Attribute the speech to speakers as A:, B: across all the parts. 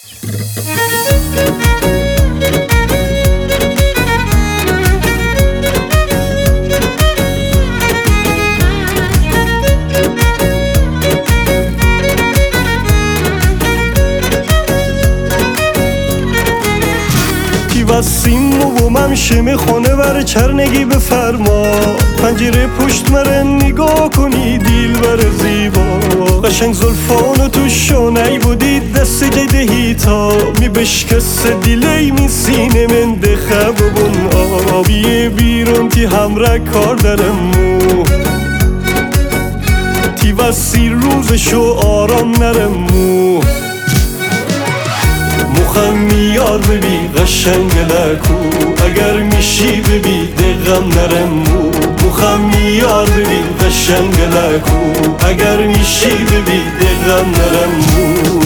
A: وسیم و من شم خونه بر چرنگی بفرما پنجره پشت مره نگاه کنی دیل بر زیبا قشنگ زلفانو تو شانه بودی دست جده تا می بشکست دیلی می سینه من دخب بون آبی بیرون تی همراه کار درمو تی وسی روزشو آرام نرمو مخم یار ببی قشنگ لکو اگر میشی ببی دقم نرمو مخم یار ببی قشنگ لکو اگر میشی ببی دقم نرمو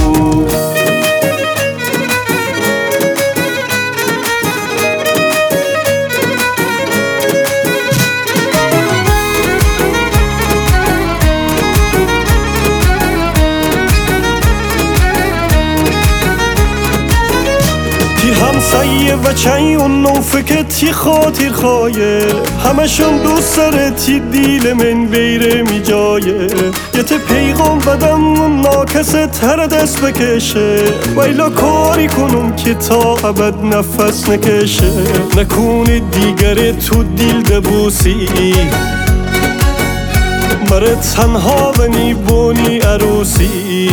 A: همسایه و چای اون نوفکتی خاطر خواهی همشون دوست سرتی دیل من بیره می جایه یه ته پیغام بدم اون ناکسه تر دست بکشه ویلا کاری کنم که تا ابد نفس نکشه نکنه دیگره تو دیل دبوسی مره تنها بنی بونی عروسی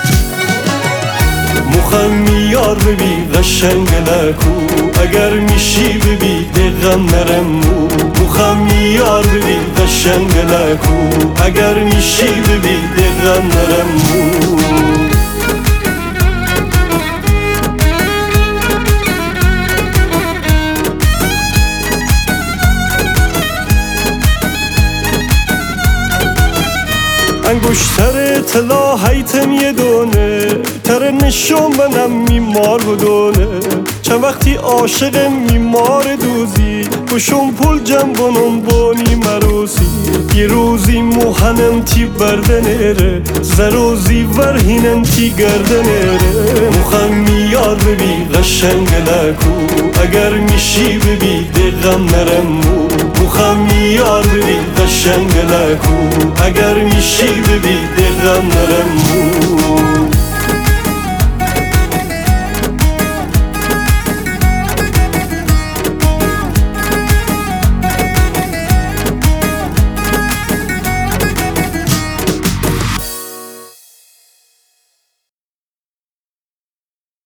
A: مخم یار ببی قشنگ لکو اگر میشی ببی دقم نرمو مخم یار ببی قشنگ لکو اگر میشی ببی دقم نرمو انگشتر اطلاع حیتم یه دونه تر نشون بنم میمار بدونه چند وقتی عاشق میمار دوزی بشون پول جمع بنم بانی مروسی یه روزی موهنم تی بردنره زروزی ورهینم تی گردنره مخم میار ببی قشنگ لکو اگر میشی ببی دقم نرمو مخم یار ببی قشنگ لکو اگر میشی ببی دقم نرمو